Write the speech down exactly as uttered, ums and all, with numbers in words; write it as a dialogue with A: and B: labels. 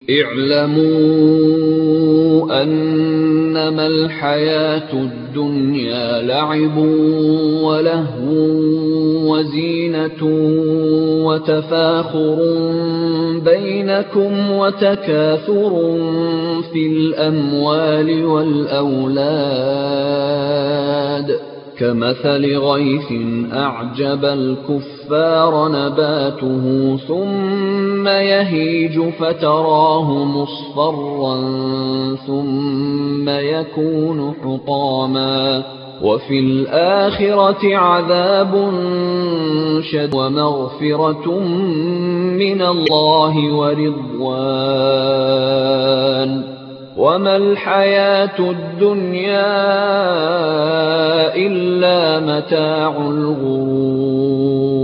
A: اعْلَمُوا أَنَّمَا الْحَيَاةُ الدُّنْيَا لَعِبٌ وَلَهْوٌ وَزِينَةٌ وَتَفَاخُرٌ بَيْنَكُمْ وَتَكَاثُرٌ فِي الْأَمْوَالِ وَالْأَوْلَادِ كَمَثَلِ غَيْثٍ أَعْجَبَ الْكُفَّارَ نَبَاتُهُ ثُمَّ يَهِيجُ فَتَرَاهُ مُصْفَرًّا ثُمَّ يَكُونُ حُطَامًا وَفِي الْآخِرَةِ عَذَابٌ شَدِيدٌ وَمَغْفِرَةٌ مِّنَ اللَّهِ وَرِضْوَانٌ وَمَا الْحَيَاةُ الدُّنْيَا إِلَّا مَتَاعُ الْغُرُورِ.